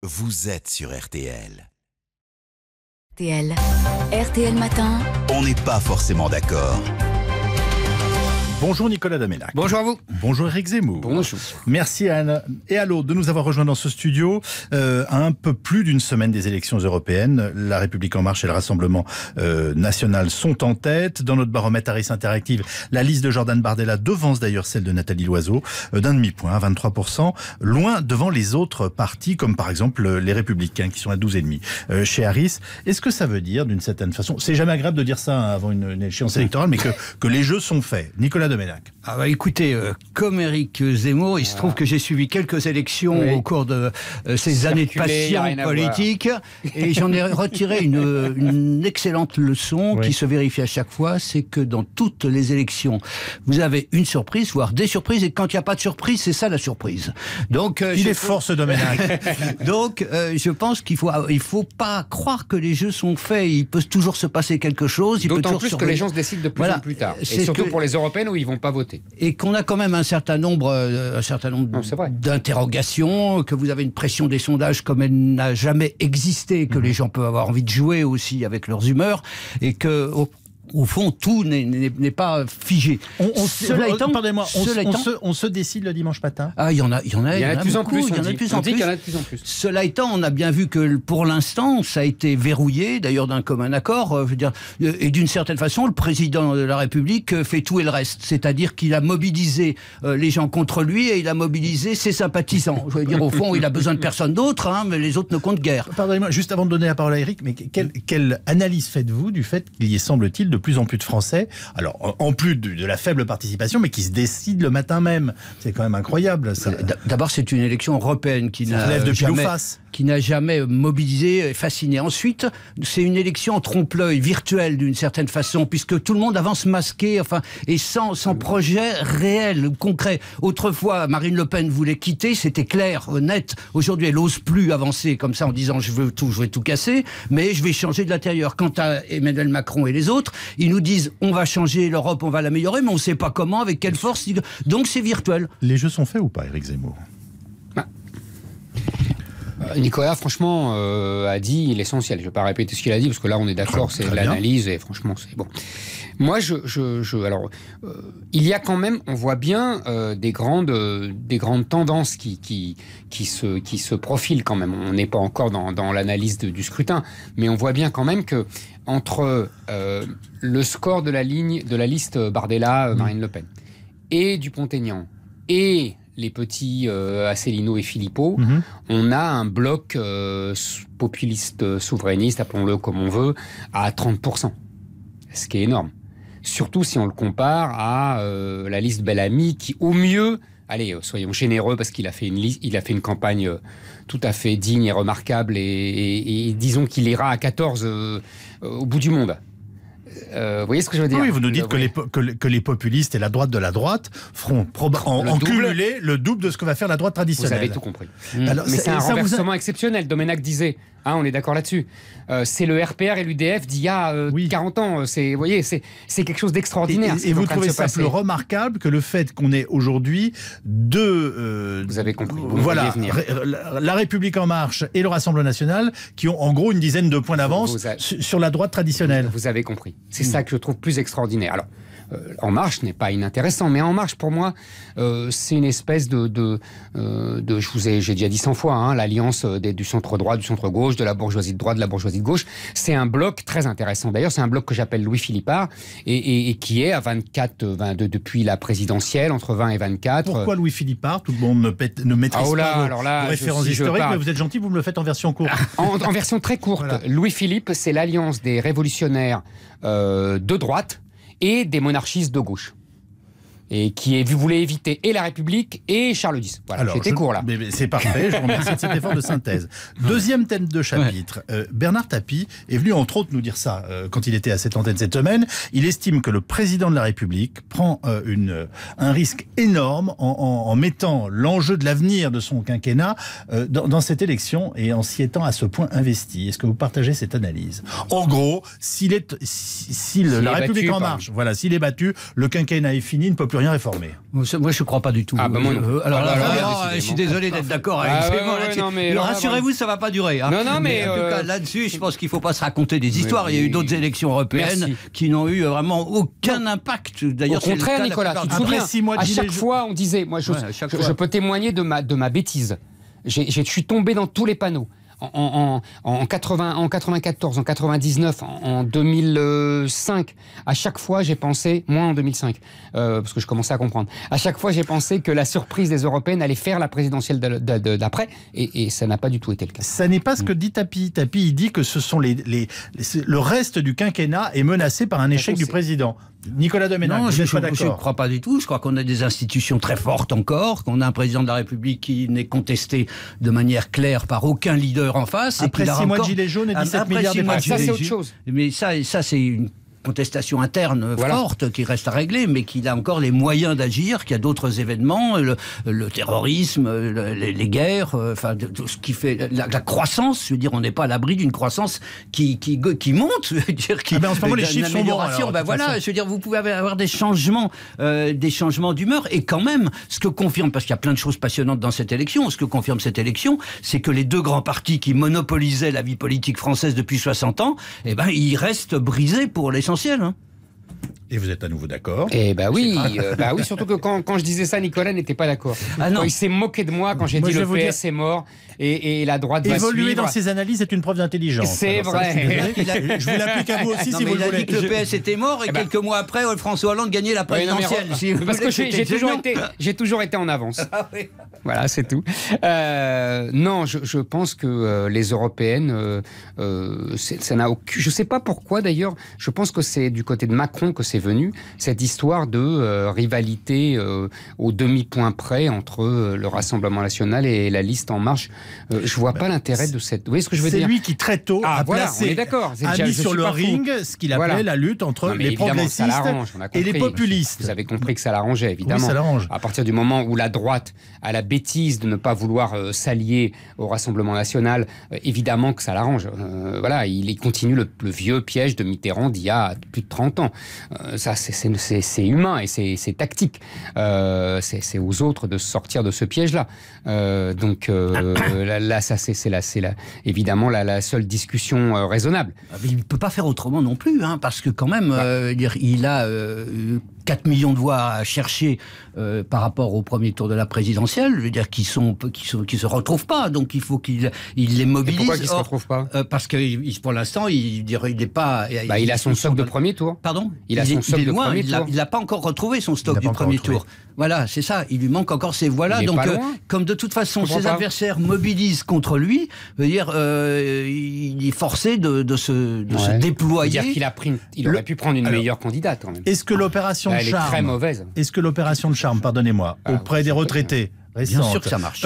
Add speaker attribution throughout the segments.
Speaker 1: vous êtes sur RTL.
Speaker 2: RTL Matin.
Speaker 1: On n'est pas forcément d'accord.
Speaker 3: Bonjour Nicolas Doménac.
Speaker 4: Bonjour à vous.
Speaker 3: Bonjour Éric Zemmour.
Speaker 4: Bonjour.
Speaker 3: Merci à Anne et à l'autre de nous avoir rejoints dans ce studio à un peu plus d'une semaine des élections européennes. La République En Marche et le Rassemblement National sont en tête. Dans notre baromètre Harris Interactive, la liste de Jordan Bardella devance d'ailleurs celle de Nathalie Loiseau d'un demi-point à 23%, loin devant les autres partis comme par exemple les Républicains qui sont à 12,5%. Chez Harris, est-ce que ça veut dire d'une certaine façon, c'est jamais agréable de dire ça avant une échéance électorale, mais que les jeux sont faits. Nicolas Doménac.
Speaker 4: Ah bah écoutez, comme Éric Zemmour, il se trouve que j'ai suivi quelques élections au cours de ces années de passion politique et j'en ai retiré une excellente leçon qui se vérifie à chaque fois, c'est que dans toutes les élections, vous avez une surprise, voire des surprises, et quand il n'y a pas de surprise, c'est ça la surprise. Donc,
Speaker 3: il est fort ce Doménac.
Speaker 4: Donc je pense qu'il faut pas croire que les jeux sont faits, il peut toujours se passer quelque chose.
Speaker 5: D'autant plus que les gens se décident de plus en plus tard, et surtout pour les européennes où ils vont pas voter.
Speaker 4: Et qu'on a quand même un certain nombre d'interrogations, que vous avez une pression des sondages comme elle n'a jamais existé, que les gens peuvent avoir envie de jouer aussi avec leurs humeurs, et que au fond, tout n'est pas figé.
Speaker 3: On se décide le dimanche matin.
Speaker 4: Ah, il y en a de plus en plus. Cela étant, on a bien vu que pour l'instant, ça a été verrouillé, d'ailleurs d'un commun accord, je veux dire, et d'une certaine façon, le président de la République fait tout et le reste. C'est-à-dire qu'il a mobilisé les gens contre lui et il a mobilisé ses sympathisants. Je veux dire, au fond, il a besoin de personne d'autre, mais les autres ne comptent guère.
Speaker 3: Pardonnez-moi, juste avant de donner la parole à Éric, mais quelle analyse faites-vous du fait qu'il y ait, semble-t-il, de plus en plus de Français, alors en plus de la faible participation, mais qui se décident le matin même. C'est quand même incroyable. Ça.
Speaker 4: D'abord, c'est une élection européenne qui n'a jamais mobilisé et fasciné. Ensuite, c'est une élection en trompe-l'œil, virtuelle d'une certaine façon, puisque tout le monde avance masqué, et sans projet réel, concret. Autrefois, Marine Le Pen voulait quitter, c'était clair, net. Aujourd'hui, elle n'ose plus avancer comme ça en disant je vais tout casser, mais je vais changer de l'intérieur. Quant à Emmanuel Macron et les autres, ils nous disent on va changer l'Europe, on va l'améliorer, mais on ne sait pas comment, avec quelle force. Donc c'est virtuel.
Speaker 3: Les jeux sont faits ou pas, Éric Zemmour?
Speaker 5: Nicolas, franchement, a dit l'essentiel. Je ne vais pas répéter ce qu'il a dit, parce que là, on est d'accord, c'est de l'analyse, et franchement, c'est bon. Moi, alors, il y a quand même, on voit bien des grandes tendances qui se profilent quand même. On n'est pas encore dans l'analyse du scrutin, mais on voit bien quand même que entre le score de la liste Bardella, Marine Le Pen, et Dupont-Aignan, et les petits Asselineau et Philippot, on a un bloc populiste souverainiste, appelons-le comme on veut, à 30%. Ce qui est énorme. Surtout si on le compare à la liste Bellamy qui, au mieux, allez, soyons généreux parce qu'il a fait une campagne tout à fait digne et remarquable et disons qu'il ira à 14 au bout du monde. Vous voyez ce que je veux dire?
Speaker 3: Oui, vous nous dites que les populistes et la droite de la droite feront en cumulé le double de ce que va faire la droite traditionnelle.
Speaker 5: Vous avez tout compris. Alors, mais c'est un renversement exceptionnel. Doménac disait, on est d'accord là-dessus. C'est le RPR et l'UDF d'il y a 40 ans. Vous voyez, c'est quelque chose d'extraordinaire.
Speaker 3: Et vous trouvez ça plus remarquable que le fait qu'on ait aujourd'hui deux...
Speaker 5: vous avez compris.
Speaker 3: La République En Marche et le Rassemblement National qui ont en gros une dizaine de points d'avance sur la droite traditionnelle.
Speaker 5: Vous avez compris. C'est ça que je trouve plus extraordinaire. Alors, En Marche n'est pas inintéressant, mais En Marche, pour moi, c'est une espèce j'ai déjà dit 100 fois, l'alliance du centre-droit, du centre-gauche, de la bourgeoisie de droite, de la bourgeoisie de gauche. C'est un bloc très intéressant. D'ailleurs, c'est un bloc que j'appelle Louis Philippard et qui est à 22 depuis la présidentielle, entre 20 et 24.
Speaker 3: Pourquoi Louis Philippard? Tout le monde ne maîtrise pas vos références historiques, mais vous êtes gentil, vous me le faites en version courte.
Speaker 5: En version très courte. Voilà. Louis Philippe, c'est l'alliance des révolutionnaires de droite et des monarchistes de gauche. Et qui voulait éviter et la République et Charles X. Voilà, j'étais court là.
Speaker 3: Mais c'est parfait, je vous remercie de cet effort de synthèse. Deuxième thème de chapitre. Bernard Tapie est venu entre autres nous dire ça quand il était à cette antenne cette semaine. Il estime que le président de la République prend un risque énorme en mettant l'enjeu de l'avenir de son quinquennat dans cette élection et en s'y étant à ce point investi. Est-ce que vous partagez cette analyse? En gros, la République En Marche, s'il est battu, le quinquennat est fini, ne peut plus plus rien réformer.
Speaker 4: Moi, je ne crois pas du tout.
Speaker 5: Ah, bah, moi non.
Speaker 4: Je suis désolé d'être d'accord avec vous. Rassurez-vous, ça ne va pas durer. Hein.
Speaker 5: Non, mais
Speaker 4: en tout cas, là-dessus, je pense qu'il ne faut pas se raconter des histoires. Il y a eu d'autres élections européennes qui n'ont eu vraiment aucun impact.
Speaker 5: D'ailleurs, au contraire, Nicolas, tu te souviens, à chaque fois, on disait, moi, je peux témoigner de ma bêtise. Je suis tombé dans tous les panneaux. En 94, en 99, en 2005, à chaque fois j'ai pensé, moins en 2005, parce que je commençais à comprendre, à chaque fois j'ai pensé que la surprise des Européennes allait faire la présidentielle d'après, et ça n'a pas du tout été le cas.
Speaker 3: Ça n'est pas ce que dit Tapi. Tapi, il dit que ce sont le reste du quinquennat est menacé par un échec du président. Nicolas Domenech,
Speaker 4: non, je ne crois pas du tout. Je crois qu'on a des institutions très fortes encore, qu'on a un président de la République qui n'est contesté de manière claire par aucun leader en face.
Speaker 3: Après 6 mois de gilets jaunes et 17 milliards de
Speaker 5: ça, c'est autre chose.
Speaker 4: Mais ça c'est une contestation interne forte qui reste à régler, mais qu'il a encore les moyens d'agir, qu'il y a d'autres événements, le terrorisme, les guerres, enfin tout ce qui fait la croissance. Je veux dire, on n'est pas à l'abri d'une croissance qui monte. Je veux dire,
Speaker 3: en ce moment, les chiffres sont bons.
Speaker 4: Je veux dire, vous pouvez avoir des changements d'humeur, et quand même, ce que confirme, parce qu'il y a plein de choses passionnantes dans cette élection, ce que confirme cette élection, c'est que les deux grands partis qui monopolisaient la vie politique française depuis 60 ans, ils restent brisés pour l'essentiel.
Speaker 3: Et vous êtes à nouveau d'accord?
Speaker 5: Oui, surtout que quand je disais ça, Nicolas n'était pas d'accord. Il s'est moqué de moi quand j'ai dit le PS est mort et la droite va suivre.
Speaker 3: Évoluer dans ses analyses est une preuve d'intelligence.
Speaker 5: C'est vrai.
Speaker 3: Je vous l'applique à vous aussi si vous voulez.
Speaker 4: Il a dit que le PS était mort et quelques mois après, François Hollande gagnait la présidentielle.
Speaker 5: Parce que j'ai toujours été en avance. Voilà, c'est tout. Non, je pense que les Européennes, ça n'a aucun... Je ne sais pas pourquoi d'ailleurs, je pense que c'est du côté de Macron que c'est venu, cette histoire de rivalité au demi-point près entre le Rassemblement national et la liste En Marche. Je ne vois pas l'intérêt de cette... Vous voyez ce que je veux dire?
Speaker 3: C'est lui qui très tôt a placé, a mis sur le ring ce qu'il appelait la lutte entre les progressistes et les populistes.
Speaker 5: Vous avez compris que ça l'arrangeait, évidemment.
Speaker 3: Oui, ça l'arrange.
Speaker 5: À partir du moment où la droite a la bêtise de ne pas vouloir s'allier au Rassemblement national, évidemment que ça l'arrange. Il continue le vieux piège de Mitterrand d'il y a plus de 30 ans. Ça, c'est humain et c'est tactique. C'est aux autres de sortir de ce piège-là. Là, ça, c'est évidemment la seule discussion raisonnable.
Speaker 4: Il ne peut pas faire autrement non plus, parce que quand même, il a 4 millions de voix à chercher par rapport au premier tour de la présidentielle, je veux dire, qui se retrouvent pas. Donc il faut qu'il les mobilise.
Speaker 5: Et pourquoi qu'ils se retrouvent pas?
Speaker 4: Parce que pour l'instant, il n'est pas.
Speaker 5: Il a son stock de premier tour.
Speaker 4: Pardon?
Speaker 5: Il a son stock de premier tour.
Speaker 4: Il n'a pas encore retrouvé son stock du premier tour. Voilà, c'est ça. Il lui manque encore ces voix-là. Donc, comme de toute façon, ses adversaires mobilisent contre lui, veut dire, il est forcé de se déployer.
Speaker 5: C'est-à-dire qu'il aurait pu prendre une meilleure candidate quand même.
Speaker 3: Est-ce que l'opération de charme,
Speaker 5: elle est très mauvaise.
Speaker 3: Est-ce que l'opération de charme, pardonnez-moi, auprès des retraités, récente,
Speaker 4: bien sûr que ça marche.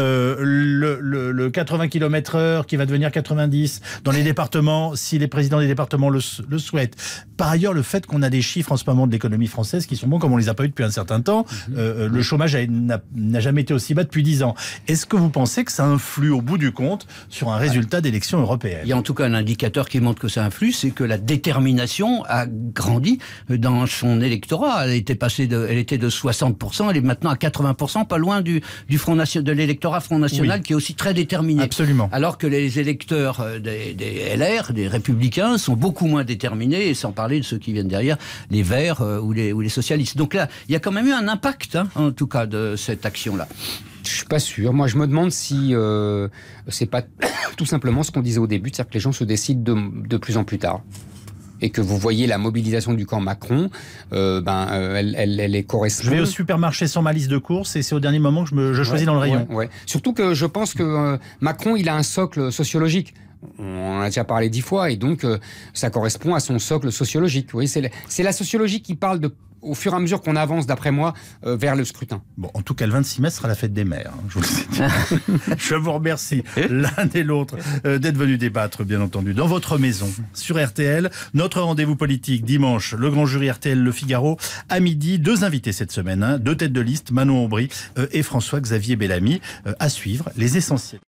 Speaker 3: Le 80 km/h qui va devenir 90 dans les départements, si les présidents des départements le souhaitent. Par ailleurs, le fait qu'on a des chiffres en ce moment de l'économie française qui sont bons, comme on les a pas eu depuis un certain temps, le chômage n'a jamais été aussi bas depuis 10 ans. Est-ce que vous pensez que ça influe au bout du compte sur un résultat d'élection européenne?
Speaker 4: Il y a en tout cas un indicateur qui montre que ça influe, c'est que la détermination a grandi dans son électorat. Elle était de 60%, elle est maintenant à 80%, pas loin du de l'électorat Front National, qui est aussi très déterminé.
Speaker 3: Absolument.
Speaker 4: Alors que les électeurs des LR, des Républicains, sont beaucoup moins déterminés, et sans parler de ceux qui viennent derrière, les Verts ou les socialistes. Donc là, il y a quand même eu un impact, en tout cas, de cette action-là.
Speaker 5: Je suis pas sûr. Moi, je me demande si c'est pas tout simplement ce qu'on disait au début, c'est-à-dire que les gens se décident de plus en plus tard. Et que vous voyez la mobilisation du camp Macron, elle est correspond.
Speaker 3: Je vais au supermarché sans ma liste de courses et c'est au dernier moment que je choisis dans le rayon.
Speaker 5: Ouais. Surtout que je pense que Macron, il a un socle sociologique. On en a déjà parlé 10 fois et donc ça correspond à son socle sociologique. Vous voyez, c'est la sociologie qui parle au fur et à mesure qu'on avance, d'après moi, vers le scrutin.
Speaker 3: Bon, en tout cas, le 26 mai sera la fête des mères, je vous le dis. Je vous remercie l'un et l'autre d'être venus débattre, bien entendu, dans votre maison, sur RTL. Notre rendez-vous politique, dimanche, le grand jury RTL Le Figaro, à midi. 2 invités cette semaine, 2 têtes de liste, Manon Aubry et François-Xavier Bellamy. À suivre, les essentiels.